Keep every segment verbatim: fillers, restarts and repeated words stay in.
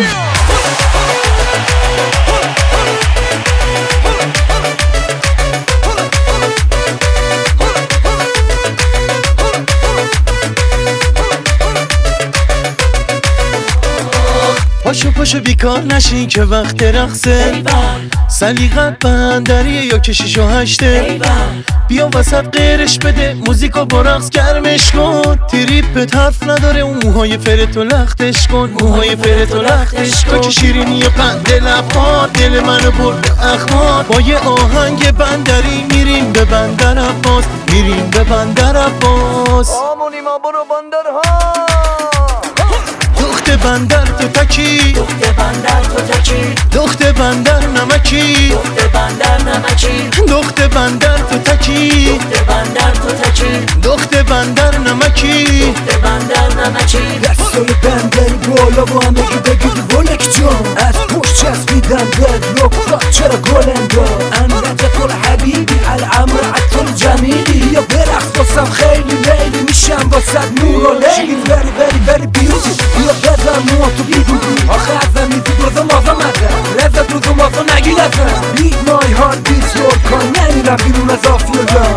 پاشو پاشو بیکار نشین که وقت رقصه، سلیقت بندریه یا کشیش و هشته. بیا وسط غیرش بده موزیکو با رقص گرمش کن. تریپت حرف نداره اون موهای فرت و لختش کن، موهای فرت و لختش کن. تو که شیرینی و قند لبات دل منو برد اخمات. با یه آهنگ بندری میریم به بندر عباس، میریم به بندر عباس. آمونی ما برو بندرها. دخت بندر تو تکی، دخت بندر تو تکی، دخت بندر نمکی، دخت بندر نمکی، دخت بندر تو تکی، دخت بندر تو تکی، دخت بندر نمکی، دخت بندر نمکی. دستای بندری بالا با همه که بگید ولک جان. از پشت چسبیدن بد لک چرا گلندا. انت کل حبیبی الامر عطل جمیلی. یا برقص باسم خیلی لیلی میشم واسد نور و لیلی. وری وری وری بیوتی یا بزن مو تو بیدودی. آخه ازم میدی دوزم آزم ازم لذت دوزم آزم نگی لزم. Beat my heart beats your car. نمیرم بیرون از آفیلدان.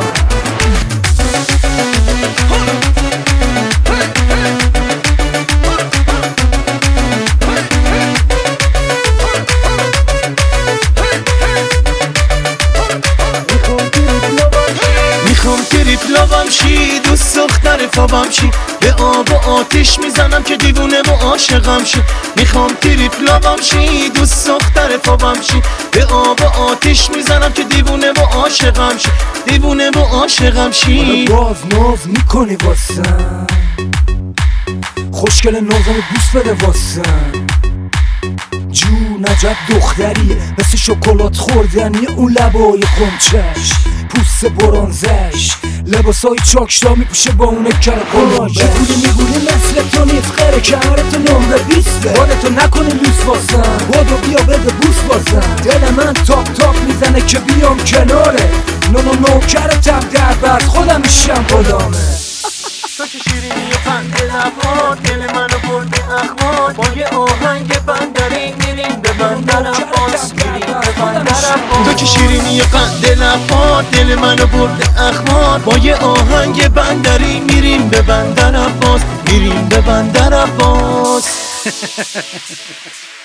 میخوام تریپلاوم شی، دوست دختر فابم شی. به آب و آتش میزنم که دیوونه و عاشقم شی. میخوام تریپلاوم شی، دوست دختر فابم شی. به آب و آتش میزنم که دیوونه و عاشقم شی، دیوونه و عاشقم شی. باز ناز میکنی واسم، خوشگل نازم بوس بده واسم. جون عجب دختریه مثل شکلات خوردنی اون لبای قنچش، پوست برانزش، لباسای چاکشا میپوشه با اونه کرکلاش. چگونه میگونه مثل تو نیست غیر کمرتو نمره بیسته. بادتو نکنی لوس واسم، بادو بیا بده بوس واسم. دل من تاپ تاپ میزنه که بیام کناره. نو نو نوکرتم در بعد خودم میشم غلامه. تو که شیرینی و قند لبات دل منو برده اخمات. با یه آهنگ بندری میریم به بندر عباس، میریم به بندر عباس. تو که شیرینی و قند لبات دل منو برده اخمات. با یه آهنگ بندری میریم به بندر عباس، میریم به بندر عباس.